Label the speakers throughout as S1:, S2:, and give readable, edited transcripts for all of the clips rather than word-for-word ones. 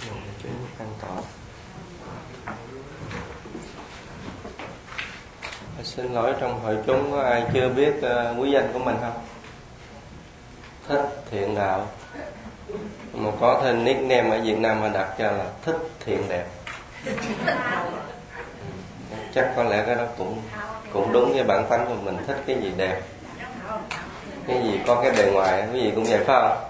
S1: Chúng căn tỏ. Xin lỗi, trong hội chúng có ai chưa biết quý danh của mình không? Thích Thiện Đạo. Mà có thêm nickname ở Việt Nam mà đặt cho là Thích Thiện Đẹp. Chắc có lẽ cái đó cũng đúng với bản tánh của mình, thích cái gì đẹp, cái gì có cái bề ngoài, cái gì cũng vậy phải không?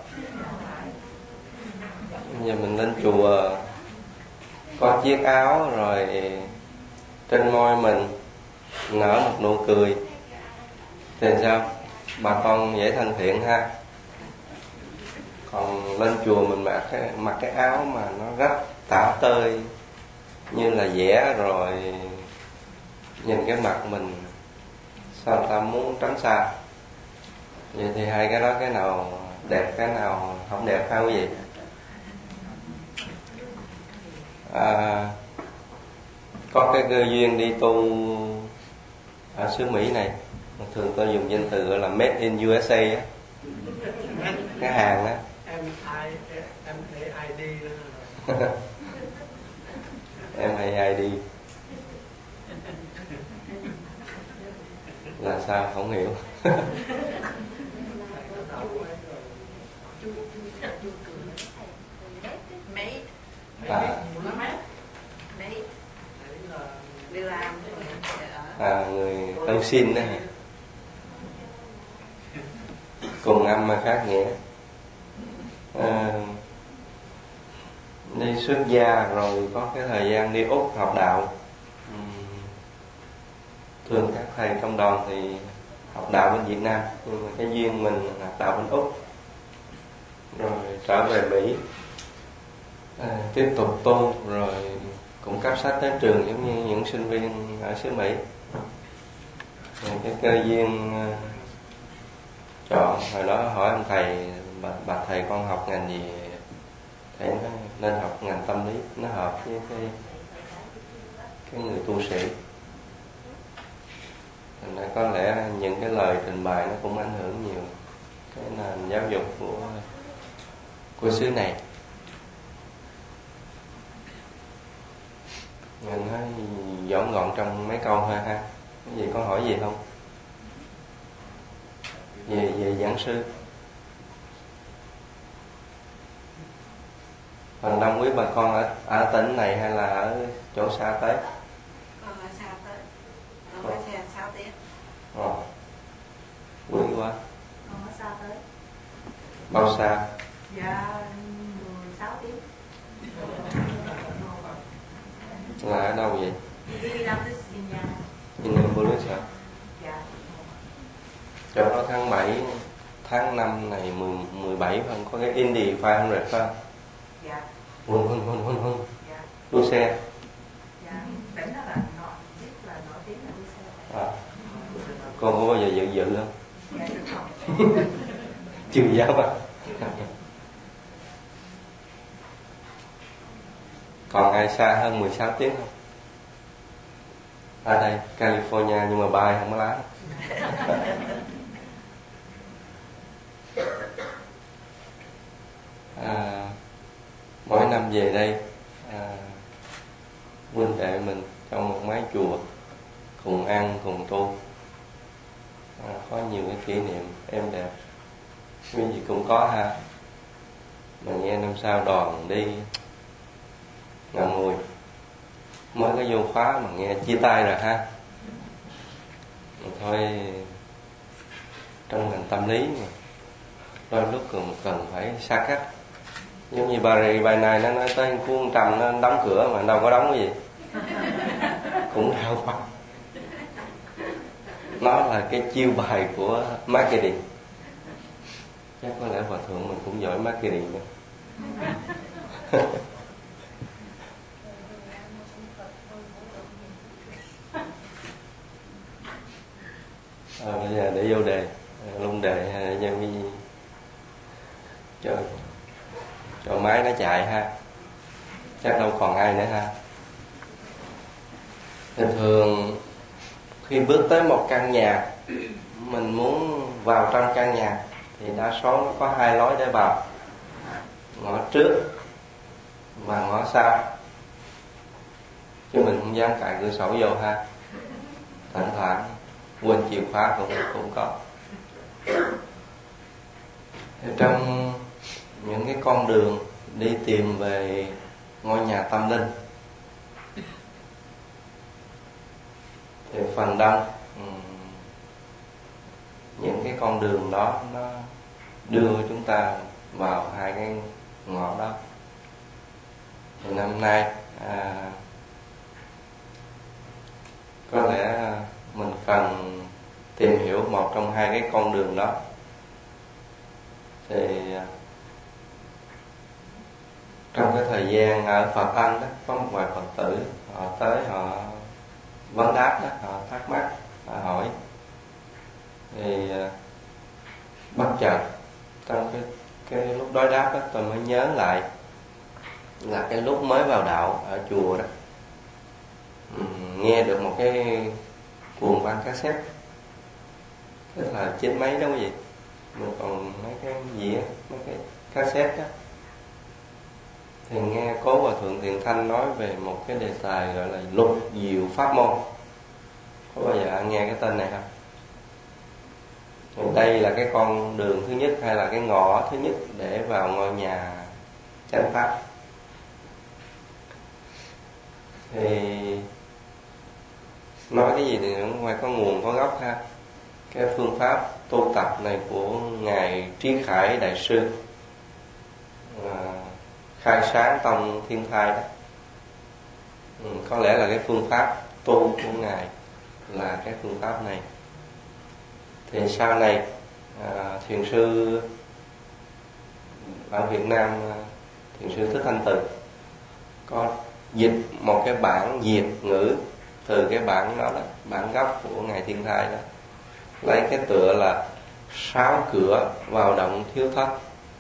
S1: Bây giờ mình lên chùa có chiếc áo rồi trên môi mình nở một nụ cười thì sao? Bà con dễ thân thiện ha. Còn lên chùa mình mặc cái áo mà nó rách tả tơi như là vẽ rồi, nhìn cái mặt mình sao ta muốn tránh xa. Vậy thì hai cái đó, cái nào đẹp cái nào không đẹp ha quý vị? Có cái cơ duyên đi tu ở xứ Mỹ này, thường tôi dùng danh từ gọi là Made in USA á, cái hàng á. MAID là sao không hiểu. Người tân sinh đó, cùng âm mà khác nghĩa. Đi xuất gia rồi có cái thời gian đi Úc học đạo. Thường các thầy trong đoàn thì học đạo bên Việt Nam, nhưng mà cái duyên mình học đạo bên Úc, rồi trở về Mỹ tiếp tục tu, rồi cũng cấp sách đến trường giống như những sinh viên ở xứ Mỹ. Rồi cái cơ duyên chọn, hồi đó hỏi ông thầy, bà thầy con học ngành gì? Thầy nói nên học ngành tâm lý, nó hợp với cái người tu sĩ. Thành ra có lẽ những cái lời trình bày nó cũng ảnh hưởng nhiều cái nền giáo dục của xứ này. Mình nói dõng gọn trong mấy câu thôi ha. Cái gì có hỏi gì không? Về giảng sư. Phần đông quý bà con ở tỉnh này hay là ở chỗ xa tới?
S2: Con ở xa tới. Con ở xe 6 tiếng.
S1: Quý quá.
S2: Con ở xa tới.
S1: Bao xa?
S2: Dạ 16 tiếng.
S1: Là ở đâu vậy?
S2: Indianapolis hả? Dạ.
S1: Chỗ đó tháng 7, tháng 5 này 17 phải không? Có cái Indy 500 phải không?
S2: Dạ.
S1: Hun. Dạ. Đua xe.
S2: Dạ. Tỉnh đó là nổi tiếng là đua xe.
S1: Con có bao giờ dự không?
S2: Dạ được không?
S1: Chưa dám à? Còn ai xa hơn 16 tiếng không? Ở đây, California, nhưng mà bay không có lái. Mỗi năm về đây, huynh đệ mình trong một mái chùa cùng ăn, cùng tu, có nhiều cái kỷ niệm êm đẹp. Cái gì cũng có ha. Mà nghe năm sau đoàn đi ngậm ngùi, mới có vô khóa mà nghe chia tay rồi ha. Thôi, trong ngành tâm lý mà đôi lúc cần phải xa cách. Giống như Barry bài này nó nói tới Phương Trầm nó đóng cửa mà đâu có đóng cái gì. Cũng đau quá. Nó là cái chiêu bài của marketing. Chắc có lẽ hòa thượng mình cũng giỏi marketing nữa. Bây giờ để vô đề, luôn đề nhân cái gì cho máy nó chạy ha. Chắc đâu còn ai nữa ha. Thường khi bước tới một căn nhà, mình muốn vào trong căn nhà thì đa số nó có hai lối để vào. Ngõ trước và ngõ sau, chứ mình không dám cài cửa sổ vô ha. Thỉnh thoảng quên chìa khóa cũng có. Trong những cái con đường đi tìm về ngôi nhà tâm linh thì phần đông những cái con đường đó nó đưa chúng ta vào hai cái ngõ đó. Thì năm nay có lẽ mình cần tìm hiểu một trong hai cái con đường đó. Thì trong cái thời gian ở Phật Anh đó, có một vài Phật tử họ tới họ vấn đáp đó, họ thắc mắc, họ hỏi. Thì bất chợt trong cái lúc đối đáp đó, tôi mới nhớ lại là cái lúc mới vào đạo ở chùa đó, nghe được một cái cuộn băng cassette, tức là chín mấy đó quý vị, mình còn mấy cái gì á, mấy cái cassette đó. Thì nghe Cố Hòa Thượng Thiện Thanh nói về một cái đề tài gọi là lục diệu pháp môn. Có bao giờ nghe cái tên này không? Thì đây là cái con đường thứ nhất hay là cái ngõ thứ nhất để vào ngôi nhà chánh pháp. Thì nói cái gì thì cũng phải có nguồn có gốc ha. Cái phương pháp tu tập này của Ngài Trí Khải Đại Sư, khai sáng tông Thiên Thai đó, có lẽ là cái phương pháp tu của Ngài là cái phương pháp này. Thì sau này thiền sư ở Việt Nam, thiền sư Thích Thanh Từ có dịch một cái bản Việt ngữ từ cái bản đó, bản gốc của Ngài Thiên Thai đó, lấy cái tựa là 6 cửa vào động thiếu thất.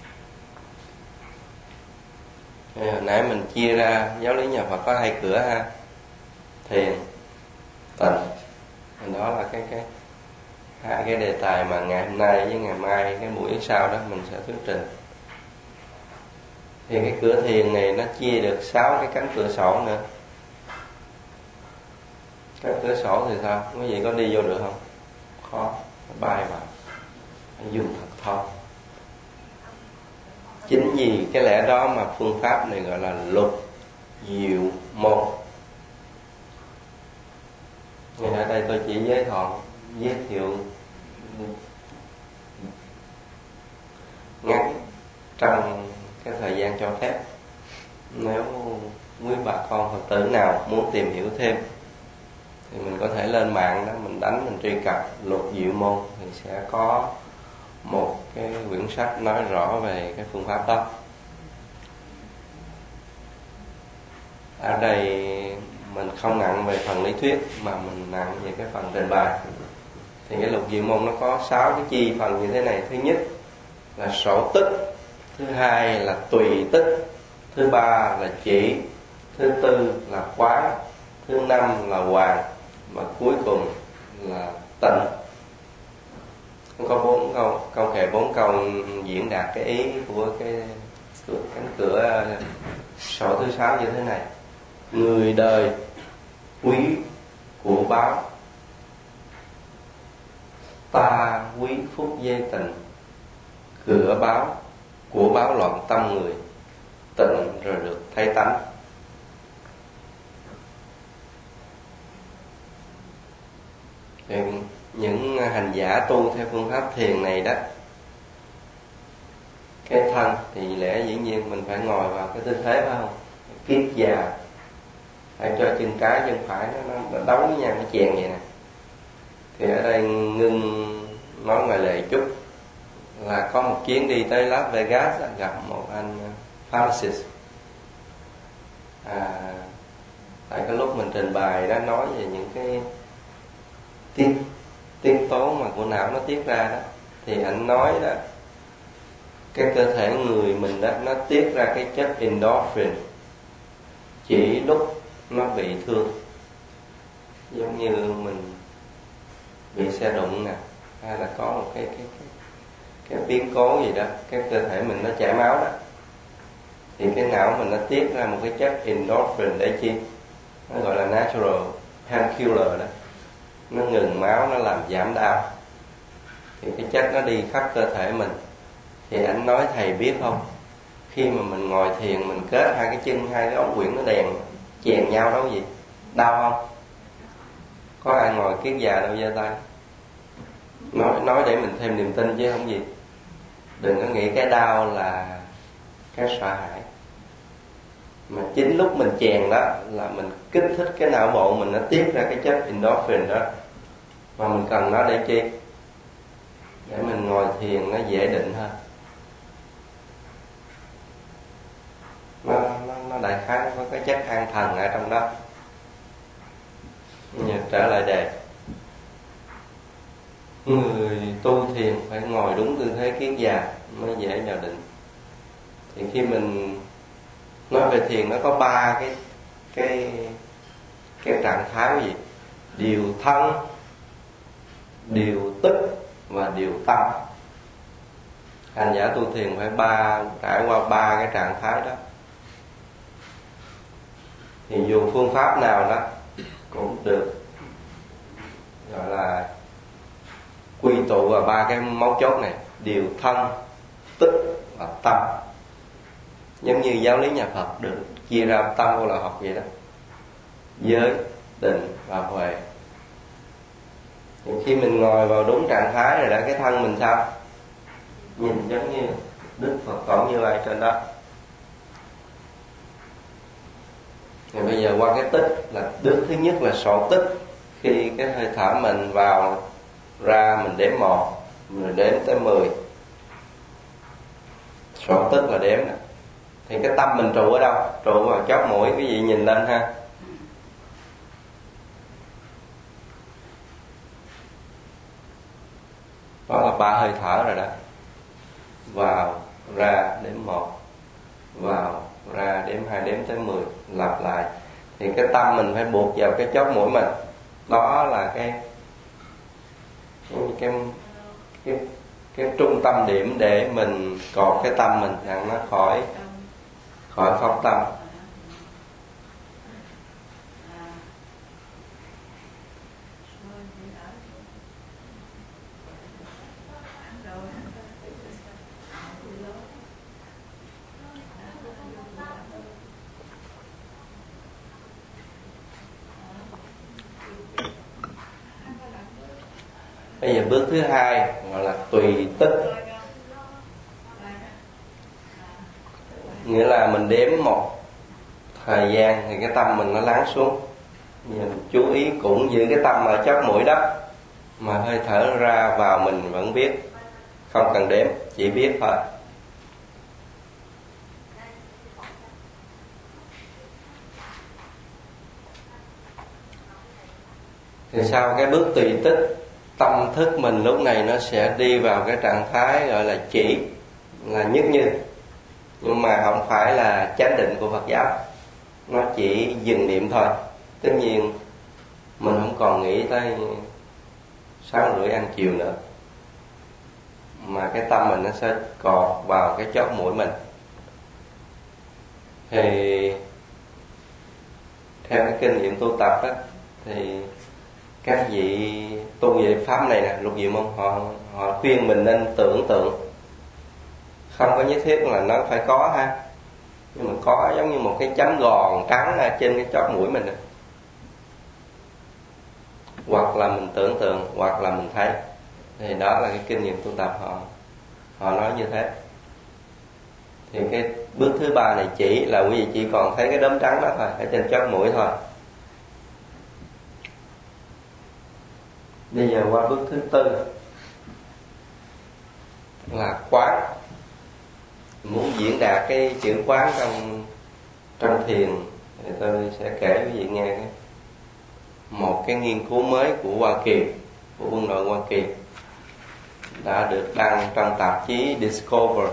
S1: Hồi nãy mình chia ra giáo lý nhà Phật có 2 cửa ha, thiền, tịnh. Đó là hai cái đề tài mà ngày hôm nay với ngày mai cái buổi sau đó mình sẽ thuyết trình. Thì cái cửa thiền này nó chia được 6 cái cánh cửa sổ nữa. Cánh cửa sổ thì sao? Quý vị có đi vô được không? Khó, bay vào, phải dùng thật thon. Chính vì cái lẽ đó mà phương pháp này gọi là lục diệu môn. Ngày ở đây tôi chỉ giới thiệu ngắn trong cái thời gian cho phép. Nếu quý bà con Phật tử nào muốn tìm hiểu thêm thì mình có thể lên mạng đó, mình đánh, mình truy cập lục diệu môn thì sẽ có một cái quyển sách nói rõ về cái phương pháp đó. Ở đây mình không nặng về phần lý thuyết mà mình nặng về cái phần trình bày. Thì cái lục diệu môn nó có 6 cái chi phần như thế này. Thứ nhất là sổ tích, thứ hai là tùy tích, thứ ba là chỉ, thứ tư là quán, thứ năm là hoàn, và cuối cùng là tịnh. Có 4 câu kệ 4 câu diễn đạt cái ý của cái cánh cửa sổ thứ 6 như thế này. Người đời quý của báo, ta quý phúc dây tình. Cửa báo của báo loạn tâm người, tịnh rồi được thấy tánh. Thì những hành giả tu theo phương pháp thiền này đó, cái thân thì lẽ dĩ nhiên mình phải ngồi vào cái tư thế, phải không? Kiết già, phải cho chân trái chân phải nó đấu với nhau, nó chèn vậy nè. Thì ở đây ngưng nói ngoài lệ chút là có một chuyến đi tới Las Vegas, gặp một anh pharmacist. Tại cái lúc mình trình bày đó nói về những cái tiết tố mà của não nó tiết ra đó, thì anh nói đó, cái cơ thể người mình đó nó tiết ra cái chất endorphin chỉ lúc nó bị thương, giống như mình bị xe đụng nè, hay là có một cái biến cố gì đó, cái cơ thể mình nó chảy máu đó, thì cái não mình nó tiết ra một cái chất endorphin để chi? Nó gọi là natural painkiller đó. Nó ngừng máu, nó làm giảm đau. Thì cái chất nó đi khắp cơ thể mình. Thì anh nói thầy biết không, khi mà mình ngồi thiền, mình kết hai cái chân, hai cái ống quyển nó đèn chèn nhau đâu gì, đau không? Có ai ngồi kiết già đâu giơ tay. Nói để mình thêm niềm tin chứ không gì. Đừng có nghĩ cái đau là cái sợ hãi, mà chính lúc mình chèn đó là mình kích thích cái não bộ mình, nó tiết ra cái chất endorphin đó. Mà mình cần nó để chi? Để mình ngồi thiền nó dễ định hơn. Nó đại khái có cái chất an thần ở trong đó. Nhưng trở lại đề, người tu thiền phải ngồi đúng tư thế kiết già mới dễ vào định. Thì khi mình nói về thiền, nó có ba cái trạng thái gì? Điều thân, điều tức và điều tâm. Hành giả tu thiền phải trải qua ba cái trạng thái đó. Thì dù phương pháp nào đó cũng được gọi là quy tụ vào ba cái mấu chốt này: điều thân, tức và tâm. Giống như giáo lý nhà Phật được chia ra tâm vô là học vậy đó: giới, định và huệ. Thì khi mình ngồi vào đúng trạng thái rồi đó, cái thân mình sao? Nhìn giống như Đức Phật Tổ Như Lai trên đó. Thì bây giờ qua cái tích là bước thứ nhất là sổ tích. Khi cái hơi thở mình vào ra, mình đếm 1, mình đếm tới 10. Sổ tích là đếm nè. Thì cái tâm mình trụ ở đâu? Trụ vào chóp mũi. Quý vị nhìn lên ha. Đó là 3 hơi thở rồi đó. Vào, ra, đếm 1. Vào, ra, đếm 2, đếm tới 10. Lặp lại. Thì cái tâm mình phải buộc vào cái chóp mũi mình. Đó là cái trung tâm điểm để mình cột cái tâm mình rằng nó khỏi phóng tâm. Bây giờ bước thứ hai gọi là tùy tích. Nghĩa là mình đếm một thời gian thì cái tâm mình nó lắng xuống. Bây giờ mình chú ý cũng giữ cái tâm ở chóp mũi đó, mà hơi thở ra vào mình vẫn biết, không cần đếm, chỉ biết thôi. Thì sau cái bước tùy tích, tâm thức mình lúc này nó sẽ đi vào cái trạng thái gọi là chỉ, là nhất như. Nhưng mà không phải là chánh định của Phật giáo. Nó chỉ dừng niệm thôi. Tất nhiên mình không còn nghĩ tới 6:30 ăn chiều nữa, mà cái tâm mình nó sẽ cột vào cái chóp mũi mình. Thì theo cái kinh nghiệm tu tập đó, thì các vị tu về pháp này nè, Lục Diệu Môn, họ khuyên mình nên tưởng tượng. Không có nhất thiết là nó phải có ha, nhưng mà có giống như một cái chấm gòn trắng ở trên cái chóp mũi mình. Hoặc là mình tưởng tượng, hoặc là mình thấy. Thì đó là cái kinh nghiệm tu tập họ nói như thế. Thì cái bước thứ ba này chỉ là quý vị chỉ còn thấy cái đốm trắng đó thôi, ở trên chóp mũi thôi. Bây giờ qua bước thứ tư là quán. Muốn diễn đạt cái chữ quán trong thiền thì tôi sẽ kể quý vị nghe một cái nghiên cứu mới của Hoa Kỳ, của quân đội Hoa Kỳ, đã được đăng trong tạp chí Discover.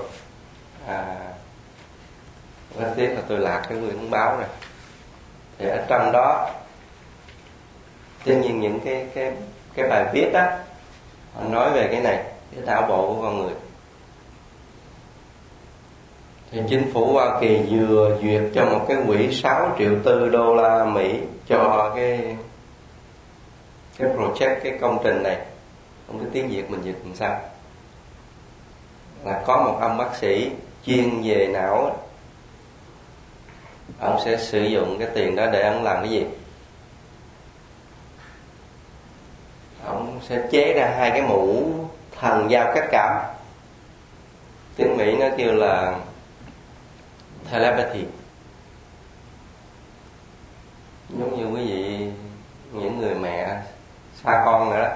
S1: Rất tiếc là tôi lạc cái quyển báo này. Thì ở trong đó, tất nhiên những cái bài viết đó, họ nói về cái này, cái não bộ của con người. thì chính phủ Hoa Kỳ vừa duyệt cho một cái quỹ 6,4 triệu đô la Mỹ cho cái project, cái công trình này. Không biết tiếng Việt mình dịch làm sao, là có một ông bác sĩ chuyên về não, ông sẽ sử dụng cái tiền đó để ông làm cái gì? Ông sẽ chế ra 2 cái mũ thần giao cách cảm, tiếng Mỹ nó kêu là telepathy. Giống như quý vị, những người mẹ xa con nữa đó,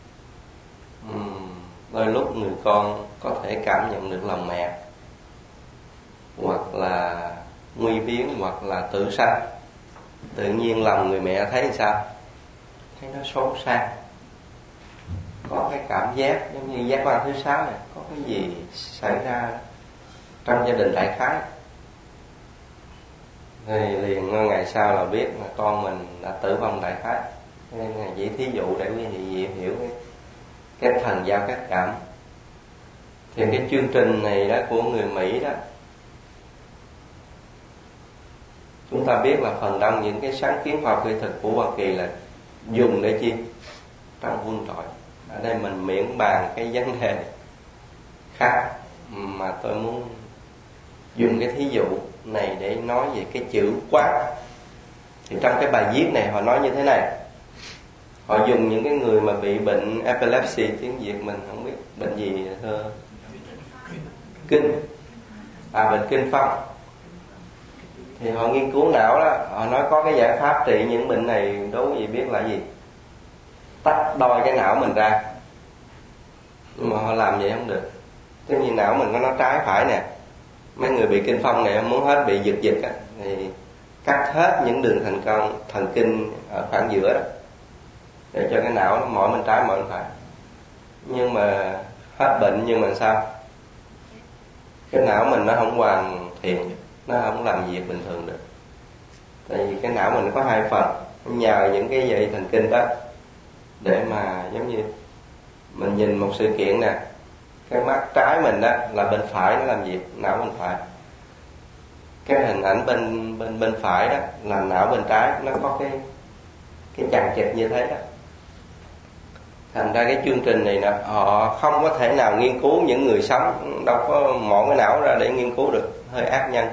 S1: đôi lúc người con có thể cảm nhận được lòng mẹ, hoặc là nguy biến, hoặc là tự sanh. Tự nhiên lòng người mẹ thấy làm sao? Thấy nó xấu xa, có cái cảm giác giống như giác quan thứ 6 này, có cái gì xảy ra trong gia đình đại khái. Thì liền ngày sau là biết là con mình đã tử vong đại khái. Nên là chỉ thí dụ để quý vị hiểu cái thần giao cách cảm. Thì cái chương trình này đó của người Mỹ đó, chúng ta biết là phần đông những cái sáng kiến khoa học kỹ thuật của Hoa Kỳ là dùng để chi? Trong quân đội. Ở đây mình miễn bàn cái vấn đề khác, mà tôi muốn dùng cái thí dụ này để nói về cái chữ quán. Thì trong cái bài viết này họ nói như thế này. Họ dùng những cái người mà bị bệnh epilepsy, tiếng Việt mình không biết bệnh gì thưa? Kinh. Bệnh kinh phong. Thì họ nghiên cứu não đó, họ nói có cái giải pháp trị những bệnh này, đố gì biết là gì? Tách đôi cái não mình ra. Nhưng mà họ làm vậy không được. Tức như não mình có nó trái phải nè. Mấy người bị kinh phong này muốn hết bị giật giật á, thì cắt hết những đường thần kinh ở khoảng giữa đó, để cho cái não nó mỏi bên trái mỏi bên phải. Nhưng mà hết bệnh, nhưng mà sao? Cái não mình nó không hoàn thiện, nó không làm việc bình thường được. Tại vì cái não mình có 2 phần, nhờ những cái dây thần kinh đó để mà giống như mình nhìn một sự kiện nè, cái mắt trái mình đó là bên phải nó làm việc, não bên phải. Cái hình ảnh bên phải đó là não bên trái, nó có cái chằng chịt như thế đó. Thành ra cái chương trình này nè, họ không có thể nào nghiên cứu những người sống, đâu có mọn cái não ra để nghiên cứu được, hơi ác nhân.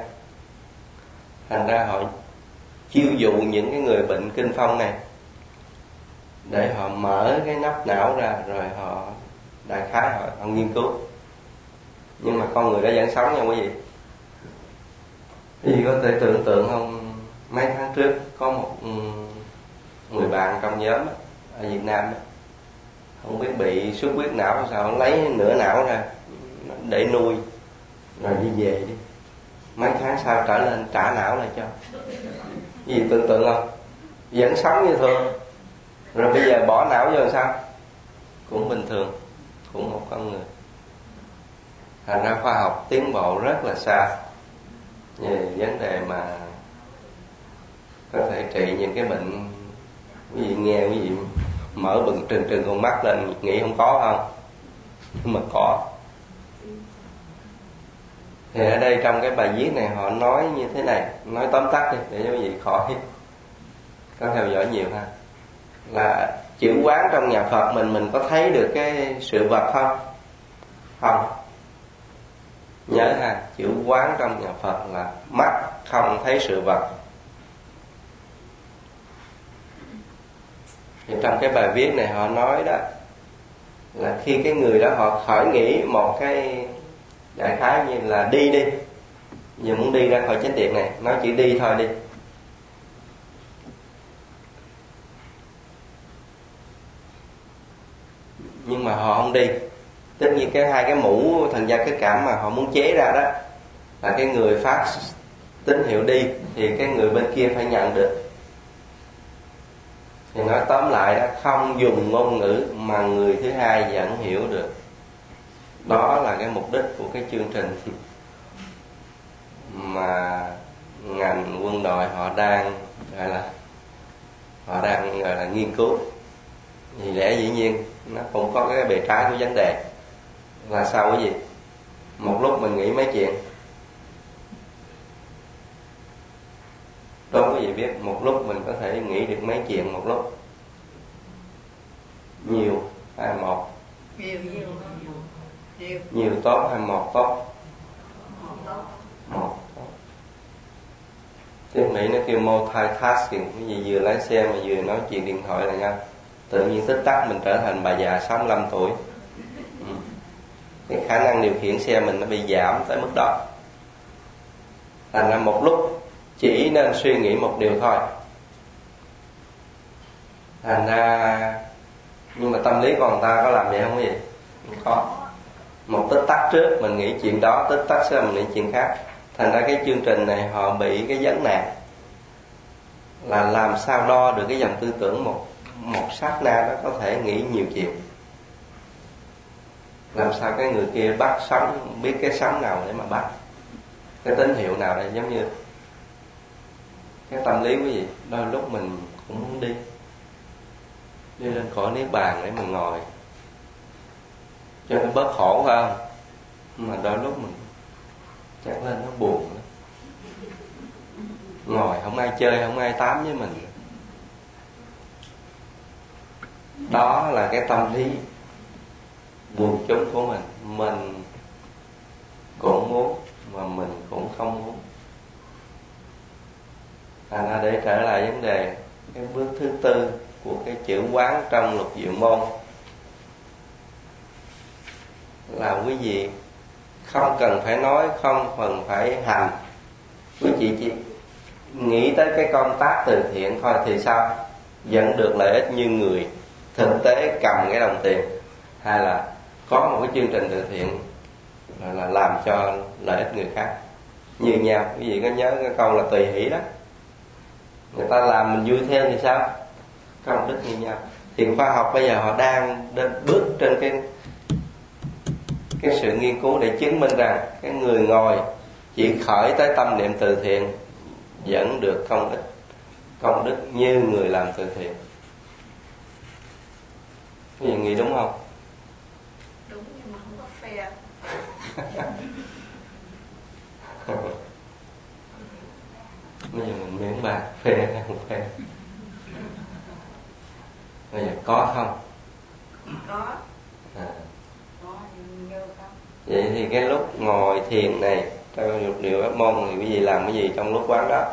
S1: Thành ra họ chiêu dụ những cái người bệnh kinh phong này để họ mở cái nắp não ra, rồi họ đại khái họ nghiên cứu. Nhưng mà con người đó vẫn sống nha quý vị. Quý vị có thể tưởng tượng không, mấy tháng trước có một người bạn trong nhóm ở Việt Nam đó, không biết bị xuất huyết não sao, lấy nửa não ra để nuôi rồi đi về đi. Mấy tháng sau trở lên trả não lại cho. Gì tưởng tượng không? Vẫn sống như thường. Rồi bây giờ bỏ não vô làm sao? Cũng bình thường, cũng một con người. Thành ra khoa học tiến bộ rất là xa về vấn đề mà có thể trị những cái bệnh. Quý vị nghe, quý vị mở bừng trừng con mắt lên nghĩ không có không? Nhưng mà có. Thì ở đây trong cái bài viết này họ nói như thế này, nói tóm tắt đi để cho quý vị khỏi có theo dõi nhiều ha. Là chữ quán trong nhà Phật mình có thấy được cái sự vật không? Không. Nhớ ha, chữ quán trong nhà Phật là mắt không thấy sự vật. Thì trong cái bài viết này họ nói đó là khi cái người đó họ khởi nghĩ một cái đại khái như là đi, giờ muốn đi ra khỏi chánh điện này, nói chỉ đi thôi đi. Nhưng mà họ không đi. Tất nhiên cái 2 cái mũ thần giao cách cảm mà họ muốn chế ra đó là cái người phát tín hiệu đi thì cái người bên kia phải nhận được. Thì nói tóm lại đó, không dùng ngôn ngữ mà người thứ hai vẫn hiểu được. Đó là cái mục đích của cái chương trình mà ngành quân đội họ đang gọi là nghiên cứu. Vì lẽ dĩ nhiên nó cũng có cái bề trái của vấn đề là sao cái gì? Một lúc mình nghĩ mấy chuyện, Đố quý vị biết một lúc mình có thể nghĩ được mấy chuyện một lúc? Nhiều hay một? Nhiều tốt hay một tốt? Một tốt. Tiếng Mỹ nó kêu multitasking, cái gì vừa lái xe mà vừa nói chuyện điện thoại là nhau. Tự nhiên tích tắc mình trở thành bà già 65 tuổi. Cái khả năng điều khiển xe mình nó bị giảm tới mức đó. Thành ra một lúc chỉ nên suy nghĩ một điều thôi. Thành ra, nhưng mà tâm lý của người ta có làm vậy không quý vị? Không có. Một tích tắc trước mình nghĩ chuyện đó, tích tắc sau mình nghĩ chuyện khác. Thành ra cái chương trình này họ bị cái vấn nạn là làm sao đo được cái dòng tư tưởng một sát na đó có thể nghĩ nhiều chuyện. Làm sao cái người kia bắt sóng, biết cái sóng nào để mà bắt, cái tín hiệu nào đây. Giống như cái tâm lý quý vị, đôi lúc mình cũng muốn đi lên cõi niết bàn để mình ngồi cho nó bớt khổ, phải không? Mà đôi lúc mình chắc lên nó buồn lắm. Ngồi không ai chơi, không ai tám với mình. Đó là cái tâm lý buồn chung của mình. Mình cũng muốn mà mình cũng không muốn. Thành ra để trở lại vấn đề, cái bước thứ tư của cái chữ quán trong Lục Diệu Môn là quý vị không cần phải nói, không cần phải hành. Quý vị chỉ nghĩ tới cái công tác từ thiện thôi thì sao? Vẫn được lợi ích như người thực tế cầm cái đồng tiền, hay là có một cái chương trình từ thiện là làm cho lợi ích người khác như nhau. Quý vị có nhớ cái câu là tùy hỷ đó? Người ta làm mình vui theo thì sao? Công đức như nhau. Thì khoa học bây giờ họ đang bước trên cái sự nghiên cứu để chứng minh rằng cái người ngồi chỉ khởi tới tâm niệm từ thiện vẫn được công đức như người làm từ thiện. Quý vị nghĩ đúng không?
S2: Đúng, nhưng mà không có fair.
S1: Bây giờ mình miễn bạc phê hay không phê? Bây giờ có không?
S2: Có.
S1: À.
S2: Có nhiều không?
S1: Vậy thì cái lúc ngồi thiền này trong Lục Diệu Pháp Môn thì quý vị làm cái gì trong lúc quán đó?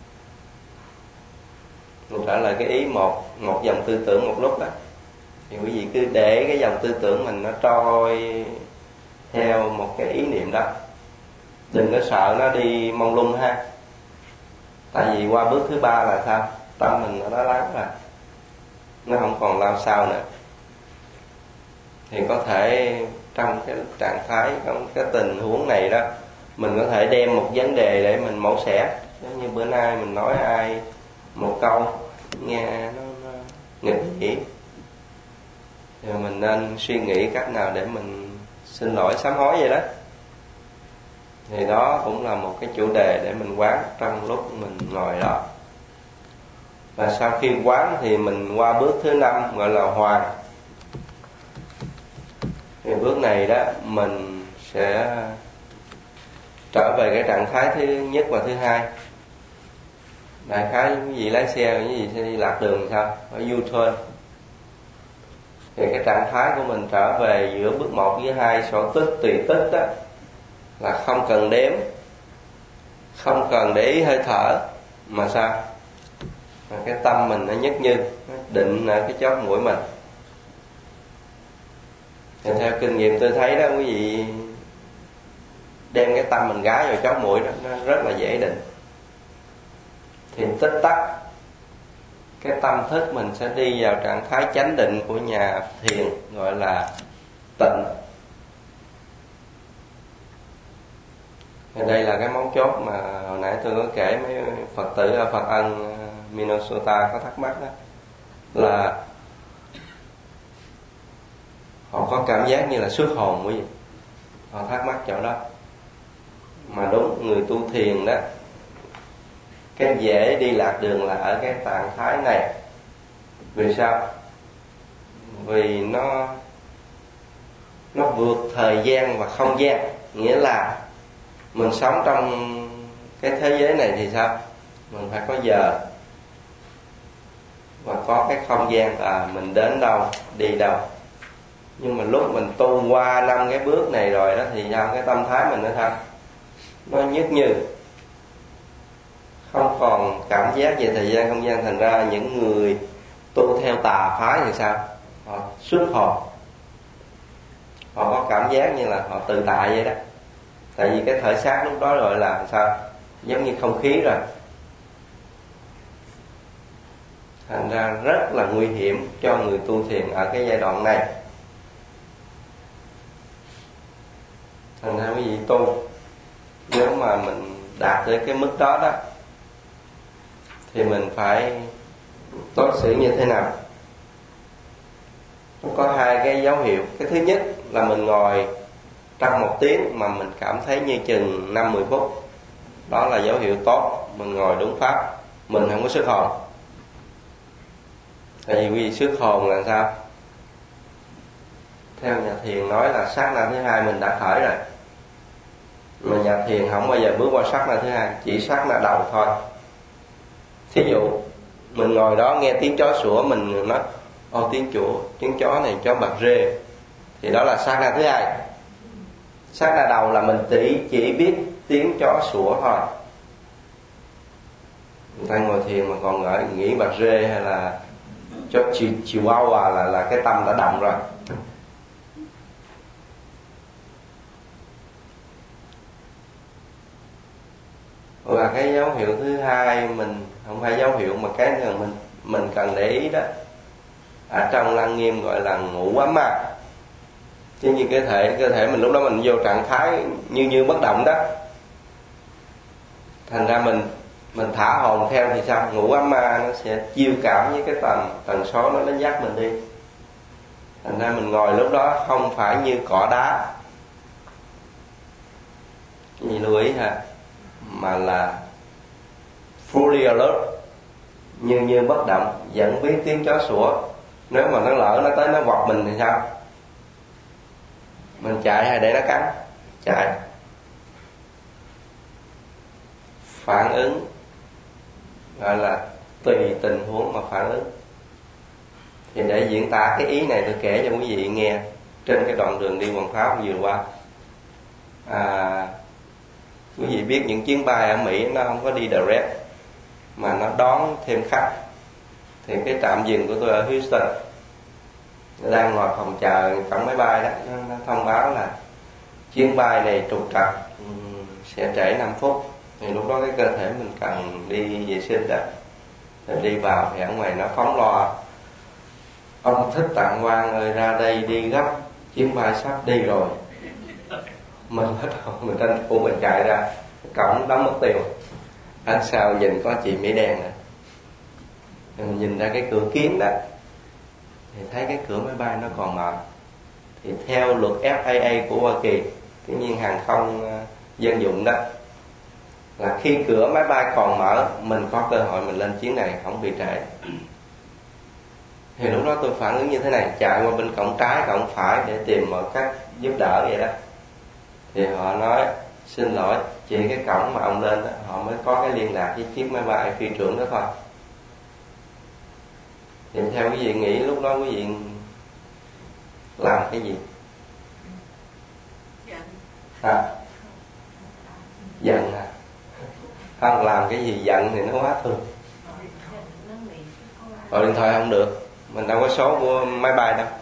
S1: Mình trả lời cái ý một dòng tư tưởng một lúc đó. Thì quý vị cứ để cái dòng tư tưởng mình nó trôi theo một cái ý niệm đó. Đừng có sợ nó đi mông lung ha. Tại vì qua bước thứ ba là sao? Tâm mình nó lắng rồi, nó không còn lao sao nữa. Thì có thể trong cái trạng thái, trong cái tình huống này đó, mình có thể đem một vấn đề để mình mổ xẻ. Giống như bữa nay mình nói ai một câu nghe nó nghịch nghĩ, thì mình nên suy nghĩ cách nào để mình xin lỗi sám hối vậy đó. Thì đó cũng là một cái chủ đề để mình quán trong lúc mình ngồi đó. Và sau khi quán thì mình qua bước thứ 5 gọi là hoàn. Thì bước này đó mình sẽ trở về cái trạng thái thứ nhất và thứ hai. Đại khái cái gì lái xe, cái gì sẽ đi lạc đường sao? Phải U-turn. Thì cái trạng thái của mình trở về giữa bước 1 với 2 sổ tích tùy tích đó là không cần đếm, không cần để ý hơi thở, mà sao? Mà cái tâm mình nó nhất như, nó định ở cái chóp mũi mình. Thì theo kinh nghiệm tôi thấy đó quý vị, đem cái tâm mình gái vào chóp mũi đó, nó rất là dễ định. Thì tích tắc cái tâm thức mình sẽ đi vào trạng thái chánh định của nhà thiền, gọi là tịnh. Thì đây là cái mấu chốt mà hồi nãy tôi có kể mấy Phật tử ở Phật Ân Minnesota có thắc mắc đó, là họ có cảm giác như là xuất hồn quý vị. Họ thắc mắc chỗ đó. Mà đúng, người tu thiền đó, cái dễ đi lạc đường là ở cái trạng thái này. Vì sao? Vì nó vượt thời gian và không gian. Nghĩa là mình sống trong cái thế giới này thì sao? mình phải có giờ và có cái không gian mình đến đâu đi đâu. Nhưng mà lúc mình tu qua 5 cái bước này rồi đó thì sao? Cái tâm thái mình nó sao? Nó nhức như, không còn cảm giác về thời gian không gian. Thành ra những người tu theo tà phái thì sao? Họ xuất hồn, họ có cảm giác như là họ tự tại vậy đó. Tại vì cái thể xác lúc đó gọi là sao? Giống như không khí rồi. Thành ra rất là nguy hiểm cho người tu thiền ở cái giai đoạn này. Thành ra quý vị tu, nếu mà mình đạt tới cái mức đó đó thì mình phải đối xử như thế nào? Nó có 2 cái dấu hiệu. Cái thứ nhất là mình ngồi trong 1 tiếng mà mình cảm thấy như chừng 5-10 phút. Đó là dấu hiệu tốt, mình ngồi đúng pháp, mình không có xuất hồn. Tại vì quý vị xuất hồn là sao? Theo nhà thiền nói là sát na thứ 2 mình đã khởi rồi. Mà nhà thiền không bao giờ bước qua sát na thứ 2, chỉ sát na đầu thôi. Thí dụ mình ngồi đó nghe tiếng chó sủa, mình nói tiếng chó này chó bạc rê, thì đó là sát na thứ 2. Sát na đầu là mình chỉ biết tiếng chó sủa thôi. Người ta ngồi thiền mà còn nghĩ bạc rê hay là chó chihuahua là cái tâm đã động rồi. Và cái dấu hiệu thứ 2, mình không phải dấu hiệu mà cái nữa mình cần để ý đó, ở trong Lăng Nghiêm gọi là ngủ ấm ma. Chứ như cơ thể mình lúc đó mình vô trạng thái như bất động đó. Thành ra mình thả hồn theo thì sao? Ngủ ấm ma nó sẽ chiêu cảm với cái tần số nó dắt mình đi. Thành ra mình ngồi lúc đó không phải như cỏ đá, gì lưu ý ha, mà là fully alert, như bất động, vẫn biết tiếng chó sủa. Nếu mà nó lỡ nó tới nó vọt mình thì sao? Mình chạy hay để nó cắn? Chạy. Phản ứng, gọi là tùy tình huống mà phản ứng. Thì để diễn tả cái ý này tôi kể cho quý vị nghe. Trên cái đoạn đường đi Hoàng Pháp vừa qua, quý vị biết những chuyến bay ở Mỹ nó không có đi direct mà nó đón thêm khách. Thì cái trạm dừng của tôi ở Houston, đang ngồi phòng chờ cổng máy bay đó, nó thông báo là chuyến bay này trục trặc, sẽ trễ 5 phút. Thì lúc đó cái cơ thể mình cần đi vệ sinh đó, thì đi vào thì ở ngoài nó phóng loa: "Ông Thích Tạng Quang ơi, ra đây đi gấp, chuyến bay sắp đi rồi." Mình hết hồn, mình tranh thủ mình chạy ra, cổng đóng mất tiêu. Anh sau nhìn có chị Mỹ đen nè, mình nhìn ra cái cửa kiến đó thì thấy cái cửa máy bay nó còn mở. Thì theo luật FAA của Hoa Kỳ, cái nhiên hàng không dân dụng đó, là khi cửa máy bay còn mở, mình có cơ hội mình lên chuyến này không bị trễ. Thì lúc đó tôi phản ứng như thế này, chạy qua bên cổng trái, cổng phải để tìm mọi cách giúp đỡ vậy đó. Thì họ nói: "Xin lỗi, chỉ cái cổng mà ông lên đó, họ mới có cái liên lạc với chiếc máy bay phi trưởng đó thôi." Thì theo quý vị nghĩ lúc đó quý vị làm cái gì? Giận à? Không làm cái gì giận thì nó quá thường. Gọi điện thoại không được, mình đâu có số của máy bay đâu.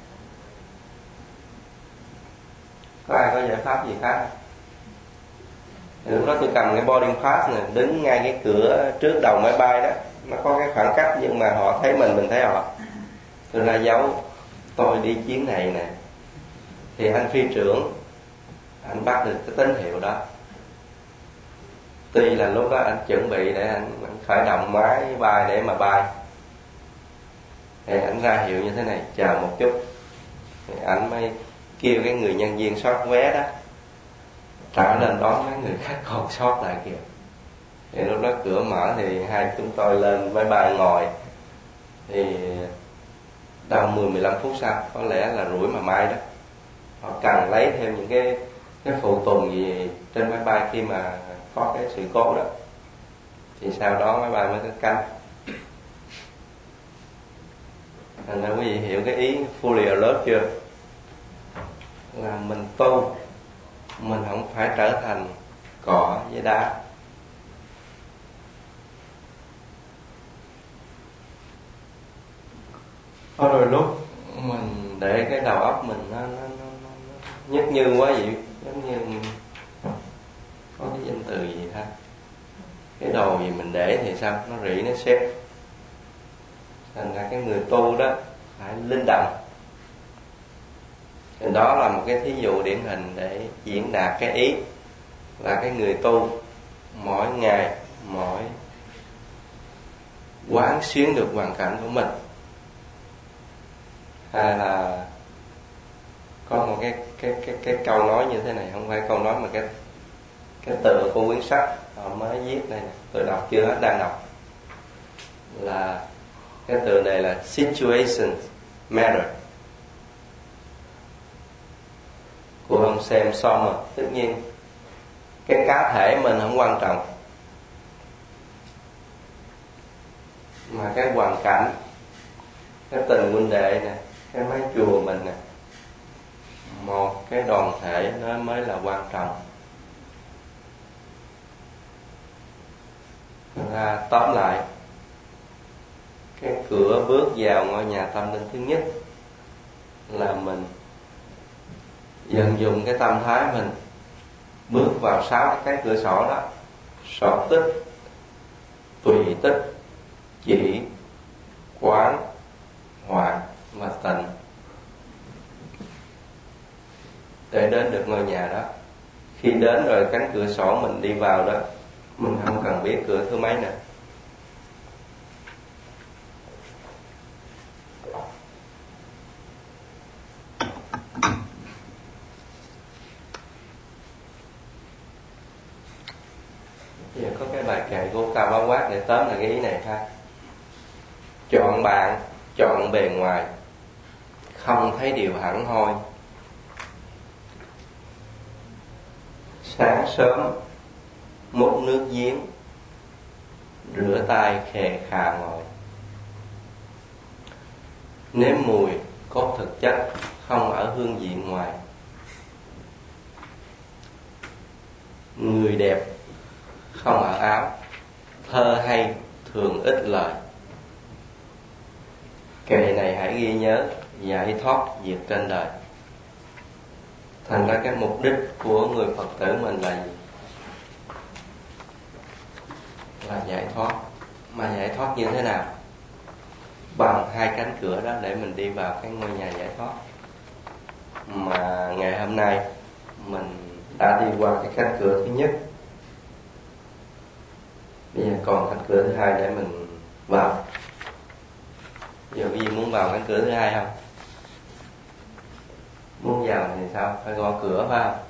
S1: Có ai có giải pháp gì khác? Thì lúc đó tôi cầm cái boarding pass này, đứng ngay cái cửa trước đầu máy bay đó, nó có cái khoảng cách nhưng mà họ thấy mình thấy họ. Tôi ra dấu tôi đi chuyến này nè. Thì anh phi trưởng, anh bắt được cái tín hiệu đó. Tuy là lúc đó anh chuẩn bị để anh khởi động máy bay để mà bay, thì anh ra hiệu như thế này: "Chờ một chút." Thì anh mới kêu cái người nhân viên soát vé đó trở lên đón mấy người khác còn sót lại kìa. Thì lúc đó cửa mở thì hai chúng tôi lên máy bay ngồi. Thì đâu 10-15 phút sau, có lẽ là rủi mà mai đó, họ cần lấy thêm những cái phụ tùng gì trên máy bay khi mà có cái sự cố đó. thì sau đó máy bay mới có cánh. Thành ra quý vị hiểu cái ý fully alert chưa? Là mình tu, mình không phải trở thành cỏ với đá. Có đôi lúc mình để cái đầu óc mình nó nhất như quá vậy, giống như có cái danh từ gì ha, cái đồ gì mình để thì sao nó rỉ nó xếp. Thành ra cái người tu đó phải linh động. Thì đó là một cái thí dụ điển hình để diễn đạt cái ý là cái người tu mỗi ngày mỗi quán xuyến được hoàn cảnh của mình. Hay là có một cái câu nói như thế này, không phải câu nói mà cái tựa của quyển sách họ mới viết đây nè, tôi đọc chưa hết, đang đọc, là cái tựa này là situation matter của ông Sam Sommer. Tất nhiên cái cá thể mình không quan trọng, mà cái hoàn cảnh, cái tình huynh đệ nè, cái mái chùa mình nè, một cái đoàn thể nó mới là quan trọng. Và tóm lại, cái cửa bước vào ngôi nhà tâm linh thứ nhất là mình vận dụng cái tâm thái mình bước vào 6 cái cửa sổ đó: sở tích, tùy tích, chỉ, quán, hoạt và tịnh, để đến được ngôi nhà đó. Khi đến rồi cánh cửa sổ mình đi vào đó, mình không cần biết cửa thứ mấy nữa. Giờ có cái bài kệ của Cao Bá Quát để tóm lại cái ý này ha. Chọn bạn, chọn bề ngoài, không thấy điều hẳn hoi. Sáng sớm múc nước giếng, rửa tay khè khà ngồi. Nếm mùi cốt thực chất, không ở hương vị ngoài. Người đẹp không ở áo, thơ hay thường ít lời. Kệ này hãy ghi nhớ, giải thoát việc trên đời. Thành ra cái mục đích của người Phật tử mình là gì? Là giải thoát. Mà giải thoát như thế nào? Bằng 2 cánh cửa đó để mình đi vào cái ngôi nhà giải thoát. Mà ngày hôm nay mình đã đi qua cái cánh cửa thứ nhất, bây giờ còn cánh cửa thứ 2 để mình vào. Giờ quý vị muốn vào cánh cửa thứ 2 không? Muốn vào thì sao? Phải gõ cửa phải không?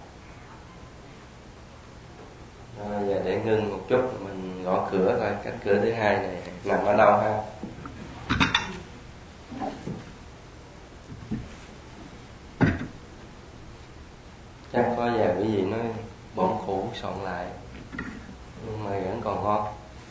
S1: Rồi giờ để ngưng một chút, mình gõ cửa coi cánh cửa thứ 2 này nằm ở đâu ha. Chắc có vài quý vị nói bổn khủ soạn lại, nhưng mà vẫn còn ngon.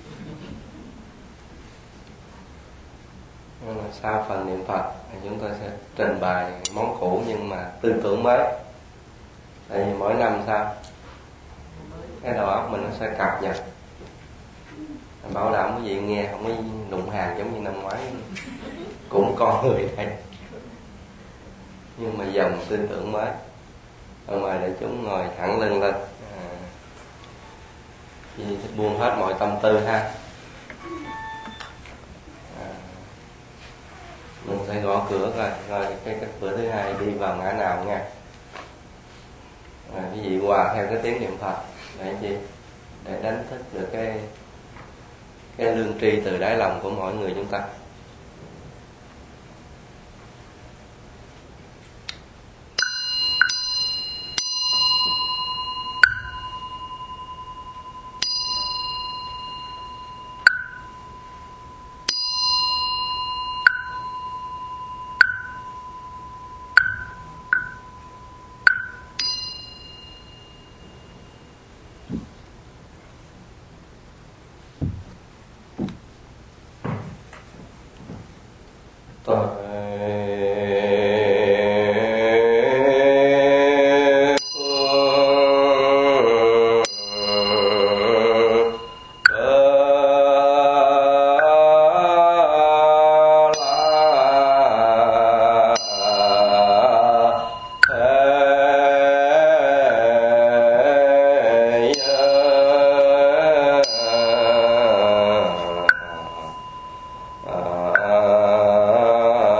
S1: Nhưng mà sau phần niệm Phật thì chúng tôi sẽ trình bày món cũ nhưng mà tư tưởng mới. Tại vì mỗi năm sao cái đầu óc mình nó sẽ cập nhật. Bảo đảm quý vị nghe không có đụng hàng giống như năm ngoái, cũng con người đây, nhưng mà dòng tư tưởng mới. Ở ngoài để chúng ngồi thẳng lưng lên, buông hết mọi tâm tư ha. Mình sẽ gõ cửa coi cái cửa thứ 2 đi vào ngã nào nha. Quý vị hòa theo cái tiếng niệm Phật để chi? Để đánh thức được cái lương tri từ đáy lòng của mỗi người chúng ta. a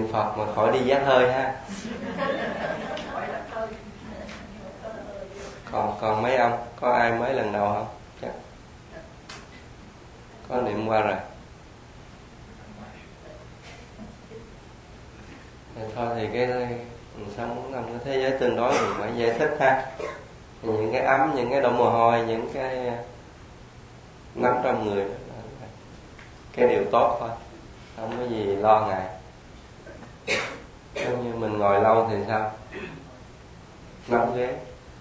S1: Niệm Phật mà khỏi đi giá hơi ha. Còn mấy ông có ai mới lần đầu không? Chắc có niệm qua rồi. Thôi thì cái mình sống muốn trong cái thế giới tương đối thì phải giải thích ha. Những cái ấm, những cái đổ mồ hôi, những cái nóng trong người đó, cái điều tốt thôi, không có gì lo ngại. Nếu như mình ngồi lâu thì sao? Nóng ghế.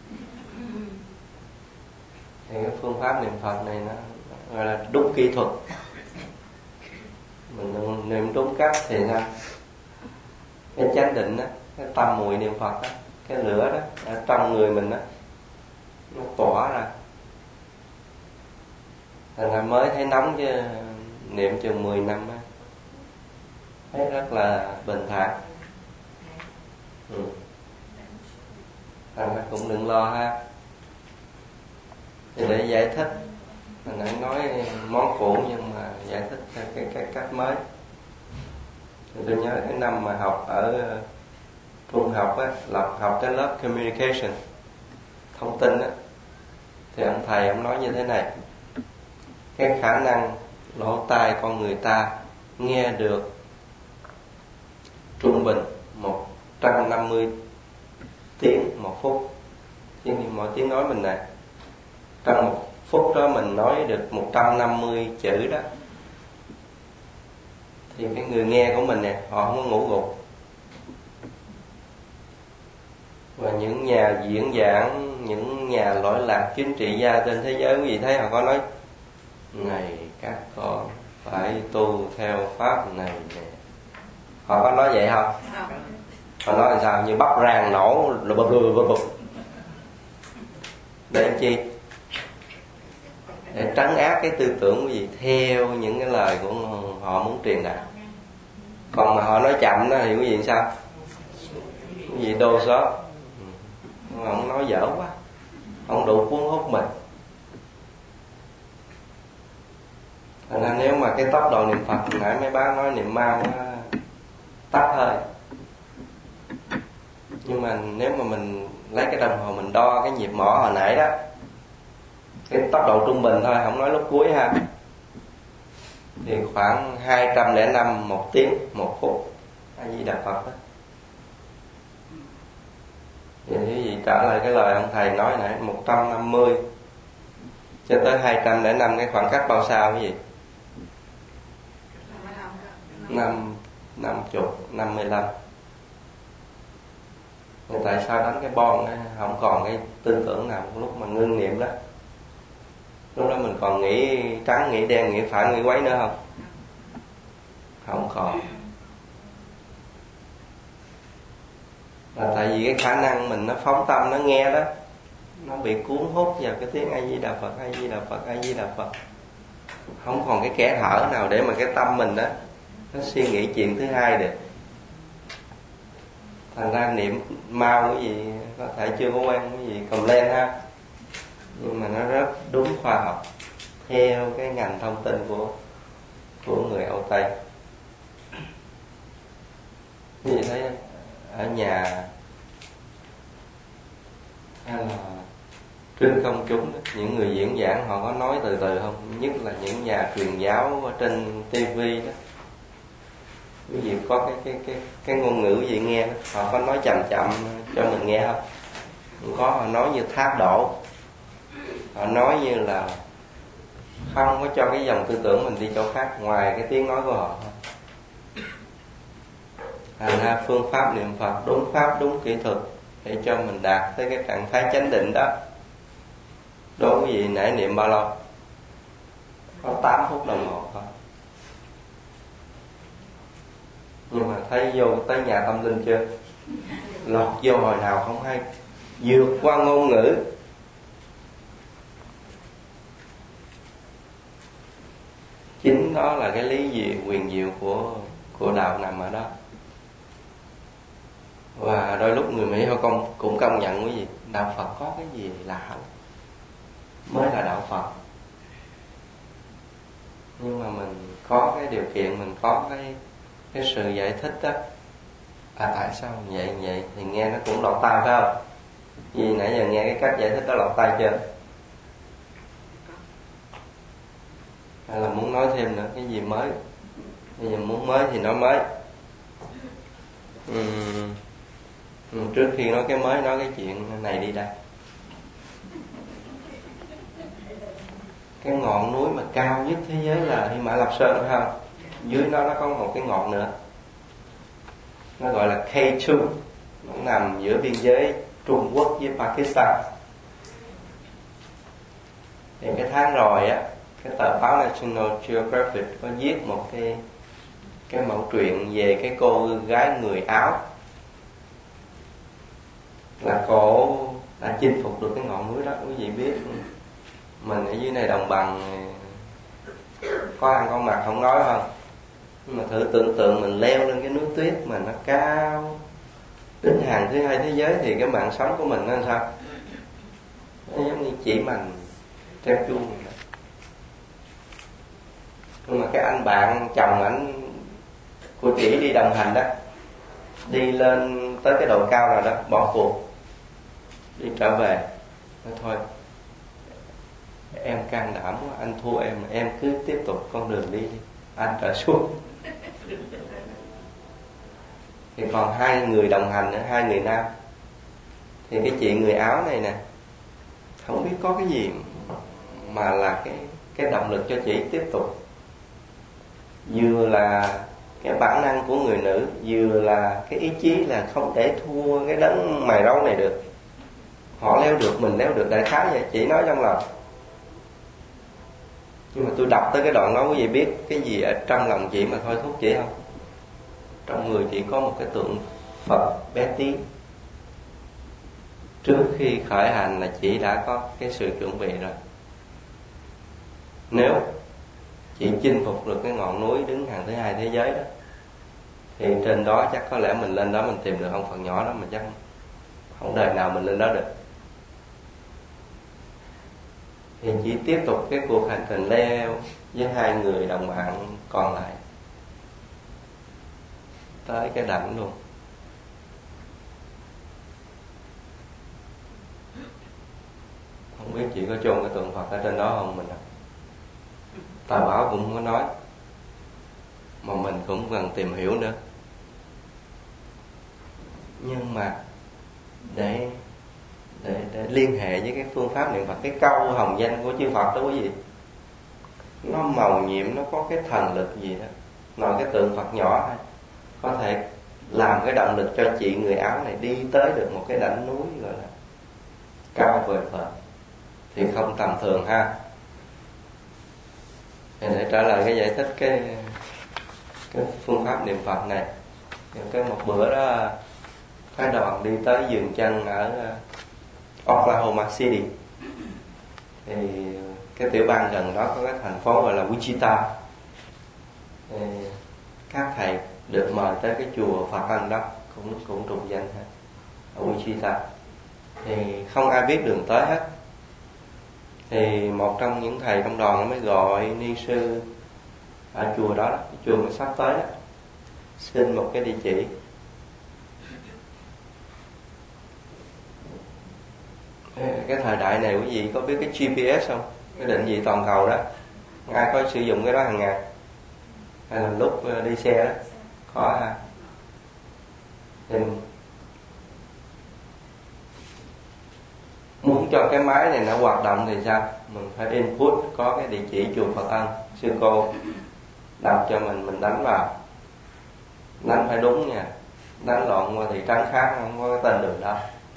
S1: Thì cái phương pháp niệm Phật này nó gọi là đúng kỹ thuật. Mình niệm đúng cách thì sao? Cái chánh định đó, cái tâm muội niệm Phật đó, cái lửa đó ở trong người mình đó, nó tỏa ra. Thành ra mới thấy nóng chứ niệm chừng 10 năm á, thấy rất là bình thản. Thành ra cũng đừng lo ha. Thì để giải thích, mình đã nói món cũ nhưng mà giải thích theo cái cách mới. Thì tôi nhớ cái năm mà học ở trung học á, học cái lớp communication, thông tin á, thì ông thầy ông nói như thế này: cái khả năng lỗ tai con người ta nghe được trung bình 150 tiếng một phút. Chứ như mọi tiếng nói mình này, trong một phút đó mình nói được 150 chữ đó, thì cái người nghe của mình nè, họ không có ngủ gục. Và những nhà diễn giảng, những nhà lỗi lạc chính trị gia trên thế giới, quý vị thấy họ có nói: này các con phải tu theo pháp này nè. Họ có nói vậy không? Họ nói là sao? Như bắp rang nổ là bụp. Để làm chi? Để trấn áp cái tư tưởng của gì theo những cái lời của họ muốn truyền đạt. Còn mà họ nói chậm đó thì quý vị sao? Quý vị đô xót. Ông nói dở quá, không đủ cuốn hút mình. Thành ra nếu mà cái tốc độ niệm Phật, nãy mấy bác nói niệm mau tắt hơi. Nhưng mà nếu mà mình lấy cái đồng hồ mình đo cái nhịp mõ hồi nãy đó, cái tốc độ trung bình thôi, không nói lúc cuối ha, thì khoảng 205 một tiếng một phút. A Di Đà Phật đó. Thì quý vị trả lời cái lời ông thầy nói nãy, 150 cho tới 205, cái khoảng cách bao xa quý vị? 50, 55. Tại sao đánh cái bon đó, không còn cái tư tưởng nào lúc mà ngưng niệm đó? Lúc đó mình còn nghĩ trắng, nghĩ đen, nghĩ phải, nghĩ quấy nữa không? Không còn. Là tại vì cái khả năng mình nó phóng tâm, nó nghe đó, nó bị cuốn hút vào cái tiếng A Di Đà Phật, A Di Đà Phật, A Di Đà Phật. Không còn cái kẽ hở nào để mà cái tâm mình đó nó suy nghĩ chuyện thứ hai được. Thành ra niệm mau cái gì có thể chưa có quen cái gì complain ha, nhưng mà nó rất đúng khoa học theo cái ngành thông tin của người Âu Tây. Như vậy thấy ở nhà hay là trước công chúng đó, những người diễn giảng họ có nói từ từ không? Nhất là những nhà truyền giáo ở trên tivi đó, quý vị có cái ngôn ngữ gì nghe đó, họ có nói chậm chậm cho mình nghe không? Không có, họ nói như thác đổ, họ nói như là không có cho cái dòng tư tưởng mình đi chỗ khác ngoài cái tiếng nói của họ. Thành ra phương pháp niệm Phật đúng pháp đúng kỹ thuật để cho mình đạt tới cái trạng thái chánh định đó. Đối với quý vị nãy niệm bao lâu? Có 8 phút đồng hồ thôi. Nhưng mà thấy vô tới nhà tâm linh chưa? Lọt vô hồi nào không hay, vượt qua ngôn ngữ. Chính đó là cái lý gì quyền diệu của đạo nằm ở đó. Và đôi lúc người Mỹ họ cũng công nhận quý vị, đạo Phật có cái gì lạ mới là đạo Phật. Nhưng mà mình có cái điều kiện, mình có cái sự giải thích đó, Tại sao vậy thì nghe nó cũng lọt tai phải không? Vì nãy giờ nghe cái cách giải thích đó lọt tai chưa? Hay là muốn nói thêm nữa cái gì mới? Bây giờ muốn mới thì nói mới. Trước khi nói cái mới, nói cái chuyện này đi đây. Cái ngọn núi mà cao nhất thế giới là Hy Mã Lạp Sơn phải không? Dưới nó có một cái ngọn nữa, nó gọi là K2. Nó nằm giữa biên giới Trung Quốc với Pakistan. Thì cái tháng rồi á, cái tờ báo National Geographic có viết một cái mẫu truyện về cái cô gái người Áo, là cô đã chinh phục được cái ngọn núi đó. Quý vị biết mình ở dưới này đồng bằng có ăn có mặc không nói không, nhưng mà thử tưởng tượng mình leo lên cái núi tuyết mà nó cao đến hàng thứ 2 thế giới thì cái mạng sống của mình nó làm sao? Nó giống như chỉ mình treo chuông vậy đó. Nhưng mà cái anh bạn chồng ảnh của chị đi đồng hành đó, đi lên tới cái độ cao nào đó bỏ cuộc, đi trở về nói thôi em can đảm quá, anh thua em cứ tiếp tục con đường đi, anh trở xuống. Thì còn 2 người đồng hành nữa, 2 người nam. Thì cái chị người Áo này nè, không biết có cái gì mà là cái động lực cho chị tiếp tục. Vừa là cái bản năng của người nữ, vừa là cái ý chí là không thể thua cái đấng mày râu này được. Họ leo được, mình leo được, đại khái vậy. Chị nói trong lòng. Nhưng mà tôi đọc tới cái đoạn đó, quý vị biết cái gì ở trong lòng chị mà thôi thúc chị không? Trong người chị có một cái tượng Phật bé tí. Trước khi khởi hành là chị đã có cái sự chuẩn bị rồi. Nếu chị chinh phục được cái ngọn núi đứng hàng thứ 2 thế giới đó, thì trên đó chắc có lẽ mình lên đó mình tìm được ông Phật nhỏ đó, mà chắc không đời nào mình lên đó được. Thì chỉ tiếp tục cái cuộc hành trình leo với 2 người đồng bạn còn lại tới cái đỉnh luôn. Không biết chị có chôn cái tượng Phật ở trên đó không mình ạ? Tờ báo cũng không có nói, mà mình cũng cần tìm hiểu nữa. Nhưng mà để liên hệ với cái phương pháp niệm Phật, cái câu hồng danh của chư Phật đó quý vị, nó màu nhiệm, nó có cái thần lực gì đó. Nói cái tượng Phật nhỏ thôi có thể làm cái động lực cho chị người Áo này đi tới được một cái đỉnh núi gọi là cao vời vời, thì không tầm thường ha. Thì để trả lời cái giải thích cái phương pháp niệm Phật này, cái một bữa đó cái đoàn đi tới dừng chân ở Oklahoma City, thì cái tiểu bang gần đó có cái thành phố gọi là Wichita. Thì các thầy được mời tới cái chùa Phật Ân đó, cũng trùng danh ha, ở Wichita. Thì không ai biết đường tới hết. Thì một trong những thầy trong đoàn mới gọi ni sư ở chùa đó, cái chùa mà sắp tới đó, xin một cái địa chỉ. Cái thời đại này quý vị có biết cái GPS không? Cái định vị toàn cầu đó, ai có sử dụng cái đó hàng ngày hay là lúc đi xe đó có ha? Thì muốn cho cái máy này nó hoạt động thì sao? Mình phải input có cái địa chỉ chùa Phật Ân, sư cô đọc cho mình đánh vào, đánh phải đúng nha, đánh lộn qua thị trấn khác không có cái tên đường đâu.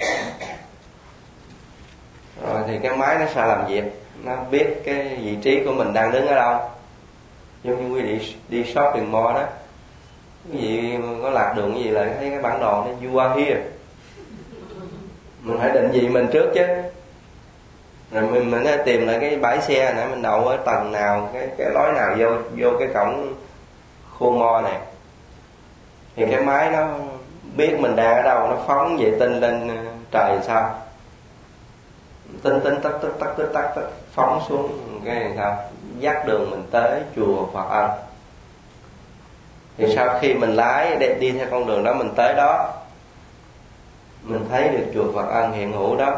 S1: Rồi thì cái máy nó sẽ làm việc, nó biết cái vị trí của mình đang đứng ở đâu. Giống như quý vị đi shopping mall đó, quý vị có lạc đường cái gì là thấy cái bản đồ nó you are here, mình phải định vị mình trước chứ. Rồi mình phải tìm lại cái bãi xe nãy mình đậu ở tầng nào, cái lối nào vô cái cổng khu mall này. Thì cái máy nó biết mình đang ở đâu, nó phóng vệ tinh lên trời sao, tinh tắc phóng xuống cái sao, dắt đường mình tới chùa Phật Ân. Thì sau khi mình lái để đi theo con đường đó, mình tới đó, mình thấy được chùa Phật Ân hiện hữu đó,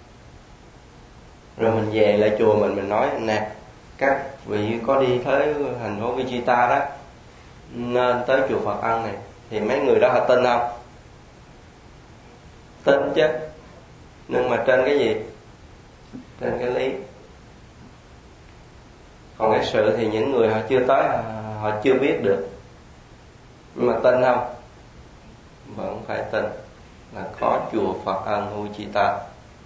S1: rồi mình về lại chùa mình nói nè, các vị có đi tới thành phố Wichita đó, nên tới chùa Phật Ân này, thì mấy người đó họ tin không? Tin chứ. Nhưng mà trên cái gì? Trên cái lý. Còn cái sự thì những người họ chưa tới, họ chưa biết được. Nhưng mà tin không? Vẫn phải tin là có chùa Phật Ân Wichita.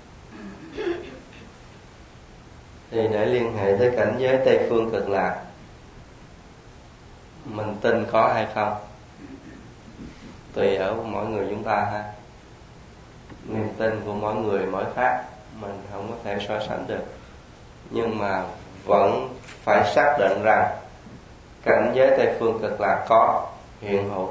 S1: Thì để liên hệ tới cảnh giới Tây Phương Cực Lạc, mình tin có hay không tùy ở mỗi người chúng ta ha. Niềm tin của mỗi người mỗi khác, mình không có thể so sánh được. Nhưng mà vẫn phải xác định rằng cảnh giới Tây Phương Cực Lạc có hiện hữu.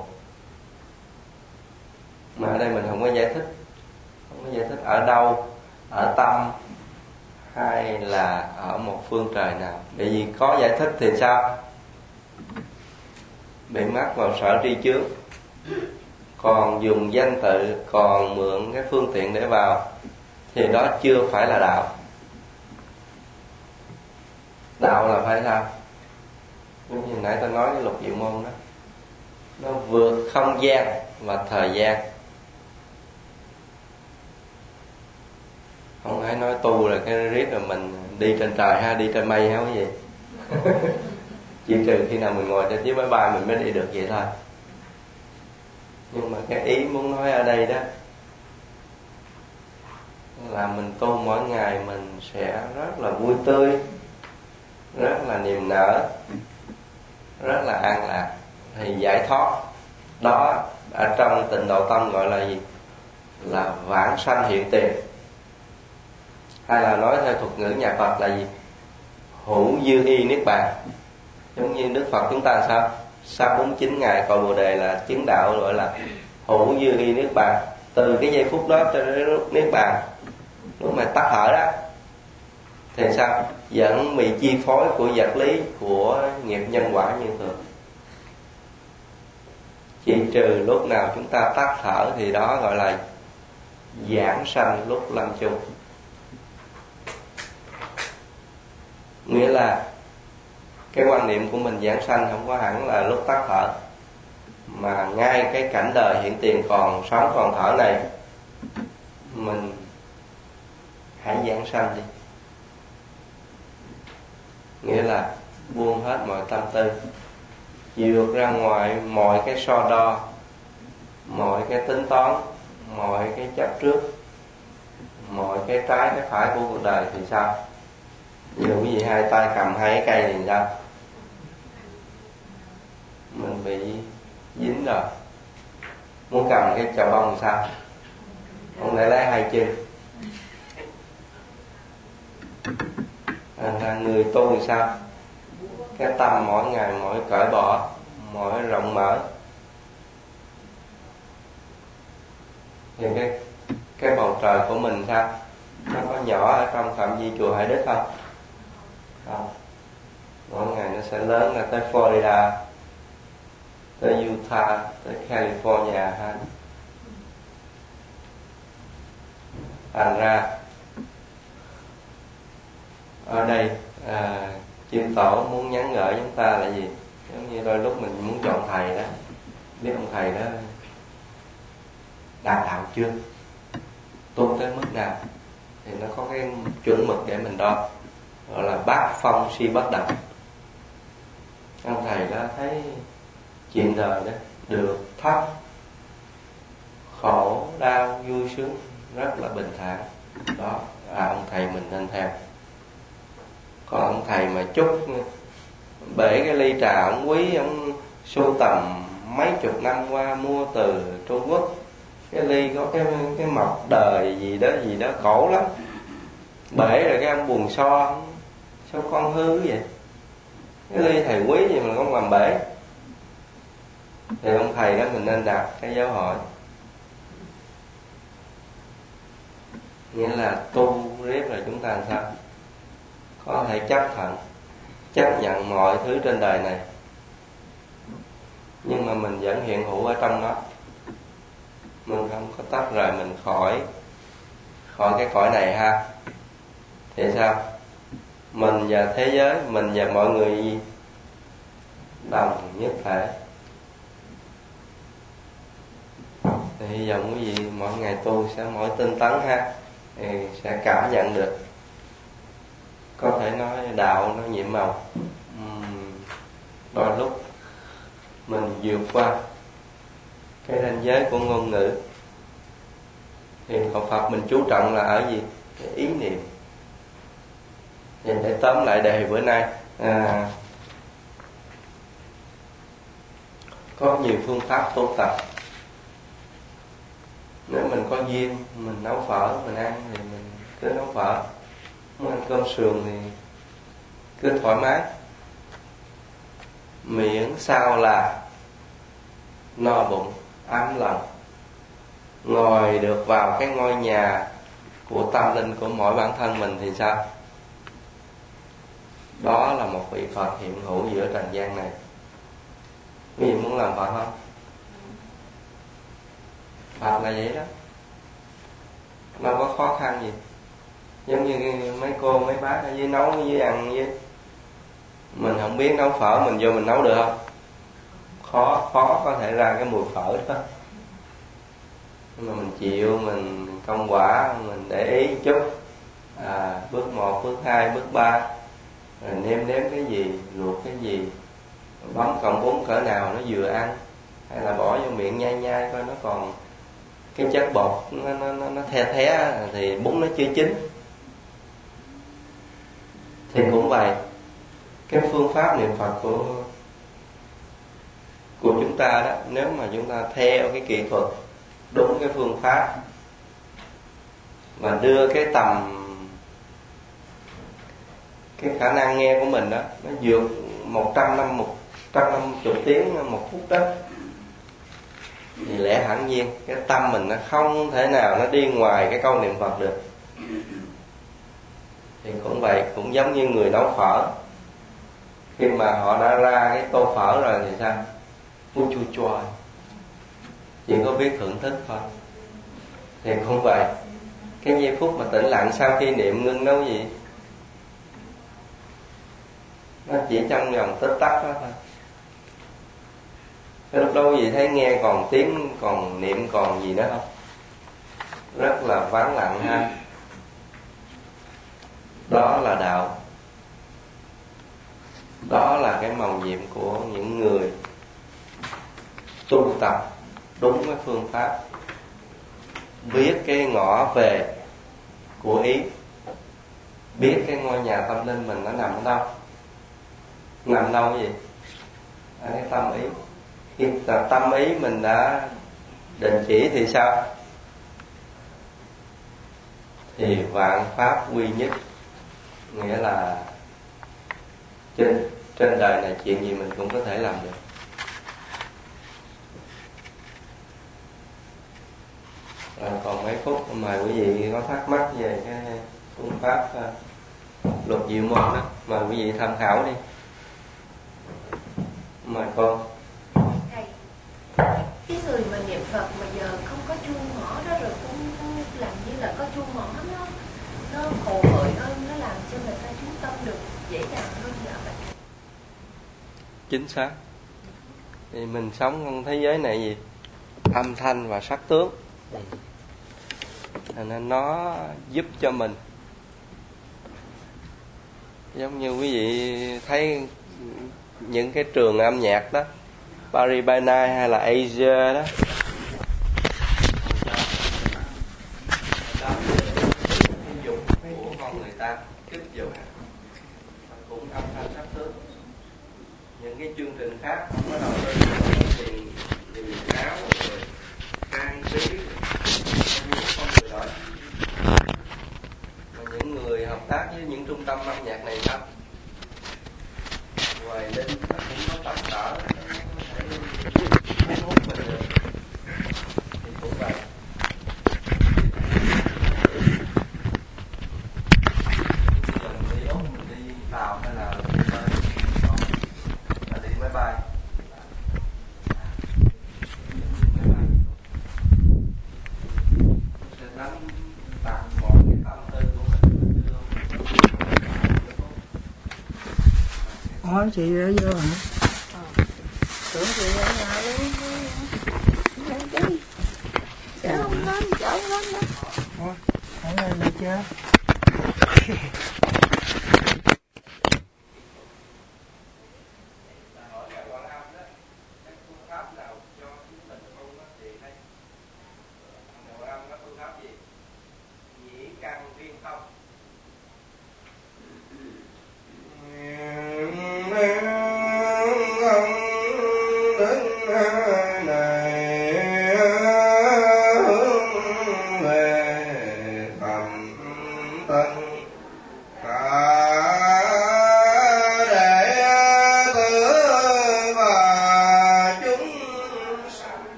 S1: Mà ở đây mình không có giải thích. Không có giải thích ở đâu, ở tâm hay là ở một phương trời nào. Bởi vì có giải thích thì sao? Bị mắc vào sở tri chướng. Còn dùng danh tự, còn mượn cái phương tiện để vào, thì đó chưa phải là đạo. Đạo là phải sao? Giống như nãy ta nói cái Lục Diệu Môn đó, nó vượt không gian và thời gian. Không phải nói tu là cái riết rồi mình đi trên trời ha, đi trên mây ha, cái gì. Chỉ trừ khi nào mình ngồi trên chiếc máy bay mình mới đi được vậy thôi. Nhưng mà cái ý muốn nói ở đây đó là mình tu mỗi ngày mình sẽ rất là vui tươi, rất là niềm nở, rất là an lạc. Thì giải thoát đó ở trong Tịnh Độ Tông gọi là gì? Là vãng sanh hiện tiền. Hay là nói theo thuật ngữ nhà Phật là gì? Hữu dư y niết bàn. Giống như Đức Phật chúng ta sao? Sau 49 ngày cội Bồ Đề là chứng đạo, gọi là hữu dư y niết bàn. Từ cái giây phút đó cho đến lúc niết bàn, lúc mà tắt thở đó, thì sao? Vẫn bị chi phối của vật lý, của nghiệp nhân quả như thường. Chỉ trừ lúc nào chúng ta tắt thở thì đó gọi là giảng sanh lúc lâm chung. Nghĩa là cái quan niệm của mình giảng sanh không có hẳn là lúc tắt thở, mà ngay cái cảnh đời hiện tiền còn sống còn thở này, mình hãy giảng sanh đi. Nghĩa là buông hết mọi tâm tư, vượt ra ngoài mọi cái so đo, mọi cái tính toán, mọi cái chấp trước, mọi cái trái cái phải của cuộc đời thì sao? Ví dụ gì hai tay cầm hai cái cây thì sao? Mình bị dính rồi. Muốn cầm cái chà bông thì sao? Không thể lấy hai chân. Người tu thì sao? Cái tâm mỗi ngày mỗi cởi bỏ, mỗi rộng mở. Thì cái bầu trời của mình sao? Nó có nhỏ ở trong phạm vi chùa Hải Đức không? Không. Mỗi ngày nó sẽ lớn là tới Florida, tới Utah, tới California ha. Thành ra ở đây chư tổ muốn nhắn gửi chúng ta là gì? Giống như đôi lúc mình muốn chọn thầy đó, biết ông thầy đó đạt đạo chưa, tu tới mức nào, thì nó có cái chuẩn mực để mình đo, gọi là bát phong si bất động. Ông thầy đó thấy chuyện đời đó được thấp, khổ đau vui sướng rất là bình thản, đó là ông thầy mình nên theo. Còn ông thầy mà chút bể cái ly trà ông quý, ông sưu tầm mấy chục năm qua mua từ Trung Quốc, cái ly có cái mọc đời gì đó khổ lắm, bể rồi cái ông buồn sao con hư vậy, cái ly thầy quý gì mà không làm bể. Thì ông thầy đó mình nên đặt cái dấu hỏi. Nghĩa là tu riết rồi chúng ta làm sao? Có thể chấp nhận mọi thứ trên đời này, nhưng mà mình vẫn hiện hữu ở trong nó. Mình không có tách rời mình khỏi cái cõi này ha. Thì sao? Mình và thế giới, mình và mọi người đồng nhất thể. Thì hy vọng quý vị mỗi ngày tu sẽ mỗi tinh tấn ha, thì sẽ cảm nhận được. Có thể nói đạo nó nhiệm màu. Đôi lúc mình vượt qua cái ranh giới của ngôn ngữ. Thì Phật Phật mình chú trọng là ở gì? Cái ý niệm. Thì để tóm lại đề bữa nay, có nhiều phương pháp tu tập. Nếu mình có duyên, mình nấu phở, mình ăn thì mình cứ nấu phở. Muốn ăn cơm sườn thì cứ thoải mái. Miễn sao là no bụng, ấm lòng. Ngồi được vào cái ngôi nhà của tâm linh của mỗi bản thân mình thì sao? Đó là một vị Phật hiện hữu giữa trần gian này. Quý vị muốn làm Phật không? Phật là vậy đó, đâu có khó khăn gì. Giống như mấy cô mấy bác ở dưới nấu với ăn với. Mình không biết nấu phở, mình vô mình nấu được không? Khó có thể ra cái mùi phở đó. Nhưng mà mình chịu, mình công quả, mình để ý một chút. Bước 1, bước 2, bước 3, rồi nêm nếm cái gì, luộc cái gì, bấm cộng bún cỡ nào nó vừa ăn, hay là bỏ vô miệng nhai nhai coi nó còn cái chất bột nó the thì bún nó chưa chín. Thì cũng vậy, cái phương pháp niệm Phật của chúng ta đó, nếu mà chúng ta theo cái kỹ thuật đúng cái phương pháp mà đưa cái tầm, cái khả năng nghe của mình đó nó vượt 150 tiếng 1 phút đó, thì lẽ hẳn nhiên cái tâm mình nó không thể nào nó đi ngoài cái câu niệm Phật được. Thì cũng vậy, cũng giống như người nấu phở, khi mà họ đã ra cái tô phở rồi thì sao? Chua chua, chỉ có biết thưởng thức thôi. Thì cũng vậy, cái giây phút mà tĩnh lặng sau khi niệm ngưng nấu gì, nó chỉ trong vòng tích tắc đó thôi. Cái lúc đó gì thấy nghe còn tiếng, còn niệm còn gì nữa không? Rất là vắng lặng ha. Đó là đạo. Đó là cái mầu nhiệm của những người tu tập đúng cái phương pháp, biết cái ngõ về của ý, biết cái ngôi nhà tâm linh mình nó nằm ở đâu. Nằm đâu cái gì? Ở cái tâm ý. Khi tâm ý mình đã định chỉ thì sao? Thì vạn pháp quy nhất. Nghĩa là trên đời này chuyện gì mình cũng có thể làm được. Còn mấy phút mời quý vị có thắc mắc về cái phương pháp Luật Diệu Môn đó, mời quý vị tham khảo đi. Mời con.
S3: Thầy, cái người mà niệm Phật mà giờ không có chuông mỏ đó, rồi cũng làm như là có chuông mỏ nó khổ hội hơn, nó làm cho người ta chú tâm được dễ dàng hơn vậy vậy.
S1: Chính xác. Thì mình sống trong thế giới này gì? Âm thanh và sắc tướng. Nên nó giúp cho mình, giống như quý vị thấy những cái trường âm nhạc đó, Paris by Night hay là Asia đó, cái dục của con người ta, kích dục cũng âm thanh sắc tướng. Những cái chương trình khác không có đầu tư tiền áo rồi trang trí không người đổi. Mà những người hợp tác với những trung tâm âm nhạc này sao? Ngoài linh nó cũng có tập trở, hút mình được. Thì cũng vậy. Mình đi Úc, mình đi Tàu hay là đi máy bay,
S4: hỏi chị đã vô hả?
S5: tưởng chị ở nhà luôn. Chở không lên nữa.
S4: Ủa, hỏi lên được chưa?
S1: Tân